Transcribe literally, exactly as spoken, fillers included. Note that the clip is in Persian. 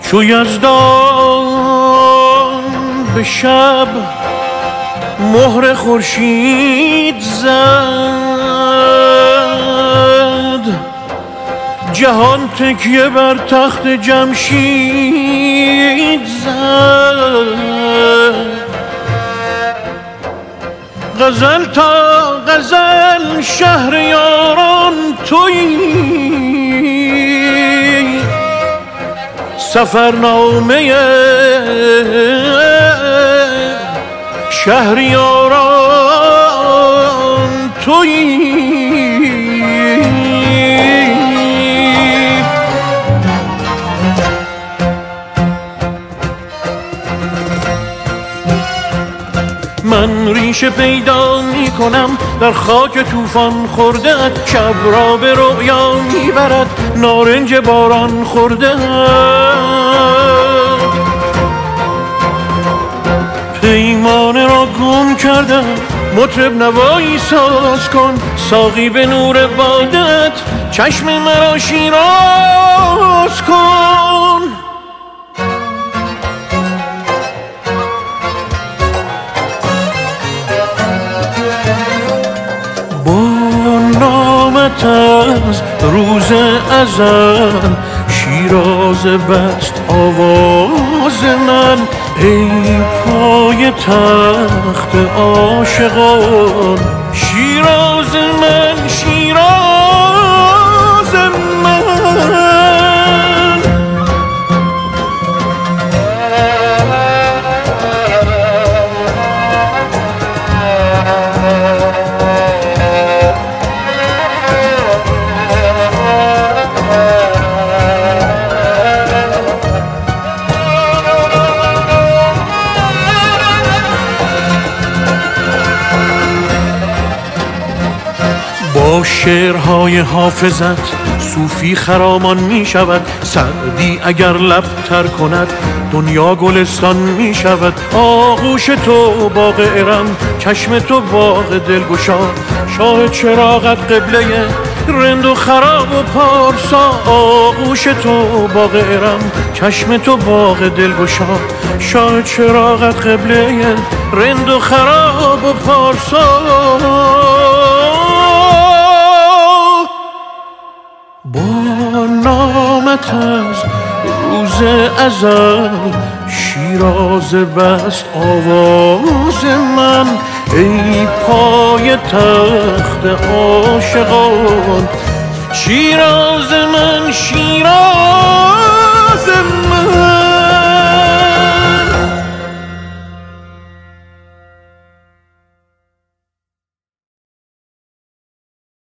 چو یزدان به شب مهر خورشید زد، جهان تکیه بر تخت جمشید زد. غزل تا غزل شهریاران تویی، سفرنامه شهریاران تویی. من ریشه پیدا می کنم در خاک طوفان خورده، شب را به رؤیا می برد نارنج باران خورده. پیمانه را گم کردم مطرب نوایی ساز کن، ساقی به نور بادت چشم مرا شیراز کن. از روز ازل شیراز بست آواز من، ای پای تخت عاشقان شیراز من، شیراز من. با شعرهای حافظت صوفی خرامان می شود، سعدی اگر لب تر کند دنیا گلستان می شود. آغوش تو باغ ارم، چشم تو باغ دلگشا، شاه چراغت قبله رند و خراب و پارسا. آغوش تو باغ ارم، چشم تو باغ دلگشا، شاه چراغت قبله رند و خراب و پارسا. با نامت از روز ازل شیراز بست آواز من، ای پای تخت عاشقان شیراز من، شیراز